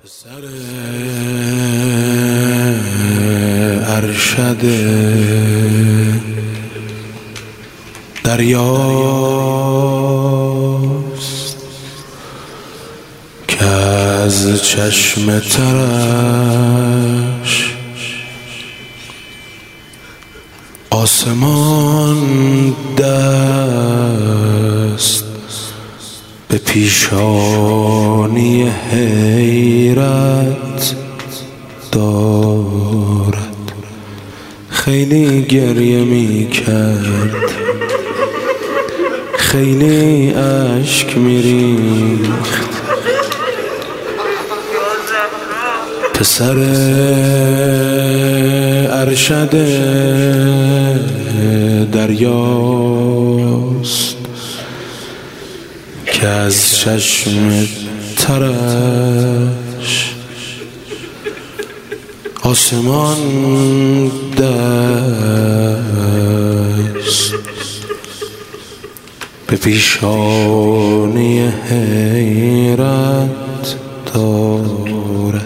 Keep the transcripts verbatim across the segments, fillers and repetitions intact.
پسر ارشد دریاست که از چشم ترش آسمان دست به پیشانی حیرت دارد. خیلی گریه می کرد، خیلی اشک می ریخت، پسر ارشد دریاست که از چشم ترش آسمان دست به پیشانی حیرت دارد.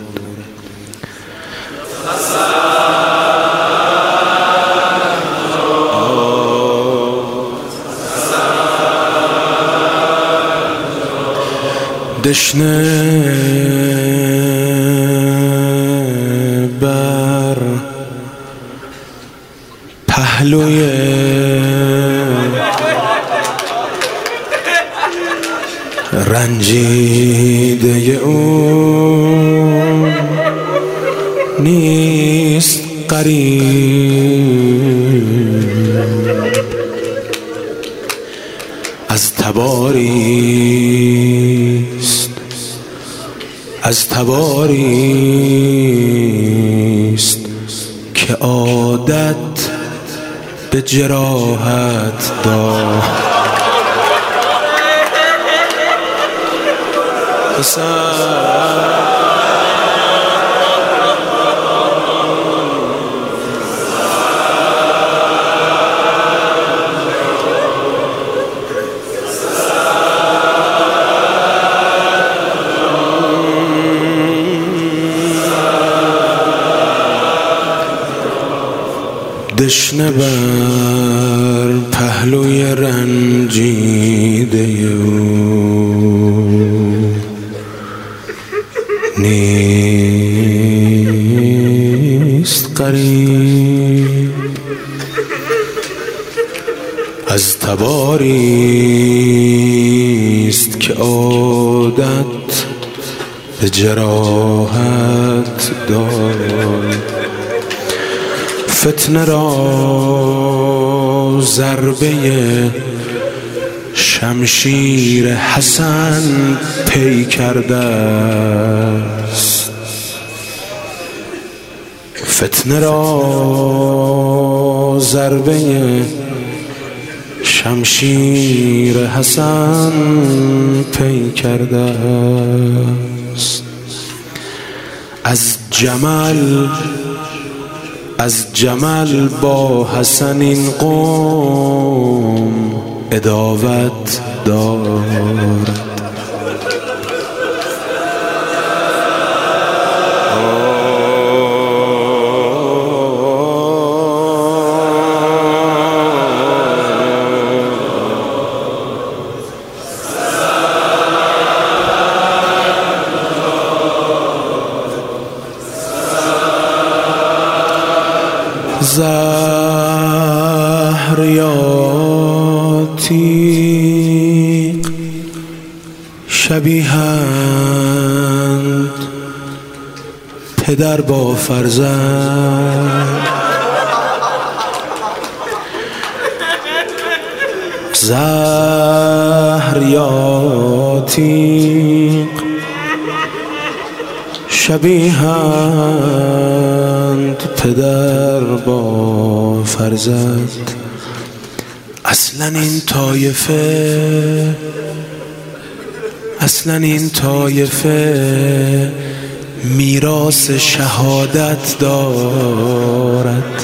دشنه بر پهلوی رنجیده او نیست غریب، از تباریست از تباریست که عادت به جراحت دارد. دشنه بر پهلوی رنجیده او نیست غریب، از تباریست که عادت به جراحت دارد. فتنه را ضربه شمشیر حسن پی کرده است، فتنه را ضربه شمشیر حسن پی کرده است. از جمل از جمل با حسن این قوم عداوت دارد. زهر یا تیغ شبیهند پدر با فرزند، زهر یا تیغ شبیهند پدر با فرزند. اصلا این طایفه اصلا این طایفه میراث شهادت دارد.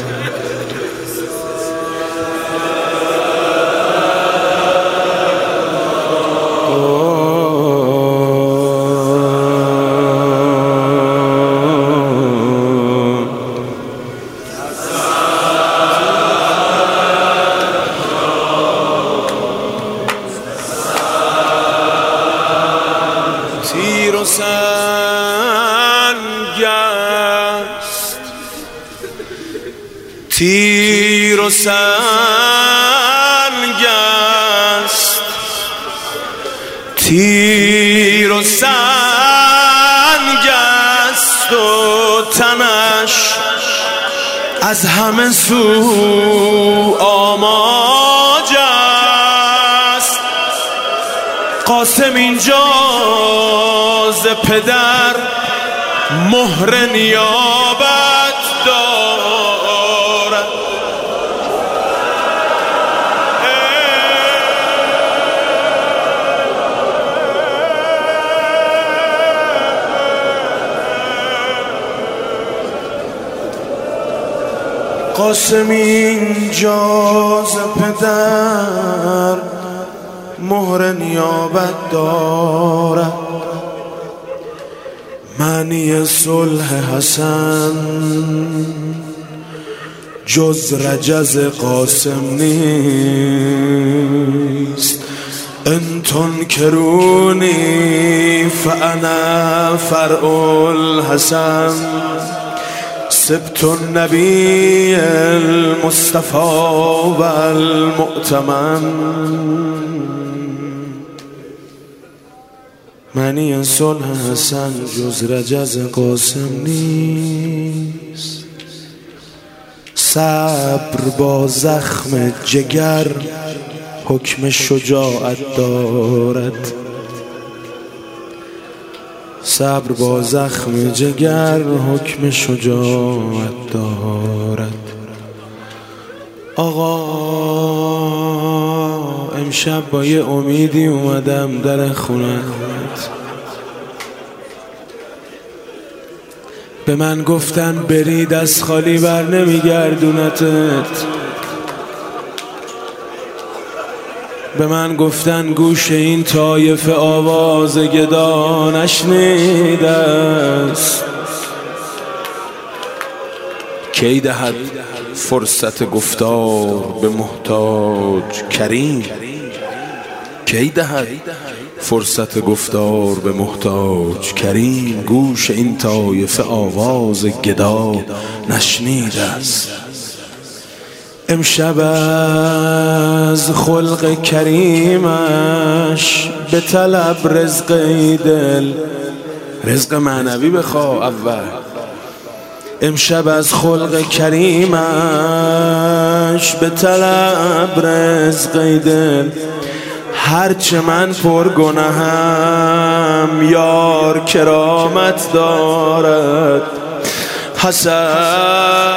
است، تیر و سنگ است، تیر و سنگ است و تنش از همه سو آماج است. قاسم اینجا ز پدر مهر نیابت دارد. قاسم اینجا ز پدر مهر نیابت دارد. معنی صلح حسن جز رجز قاسم نیست. ان تنکرونی فانا فرع الحسن، سبت النبی المصطفى والمؤتمن. معنی صلح حسن جز رجز قاسم نیست. صبر با زخم جگر حکم شجاعت دارد. صبر با زخم جگر حکم شجاعت دارد. آقا امشب با یه امیدی اومدم در خونت. به من گفتن بری دست خالی بر نمیگردونتت. به من گفتن گوش این طایفه آواز گدا نشنیده است. کی دهد فرصت گفتار به محتاج کریم، کی دهد فرصت گفتار به محتاج کریم. گوش این طایفه آواز گدا نشنیده است. امشب از خلق کریمش به طلب رزق دل، رزق معنوی بخواه اول. امشب از خلق کریمش به طلب رزق دل. هرچه من پر گناهم یار کرامت دارد. حسن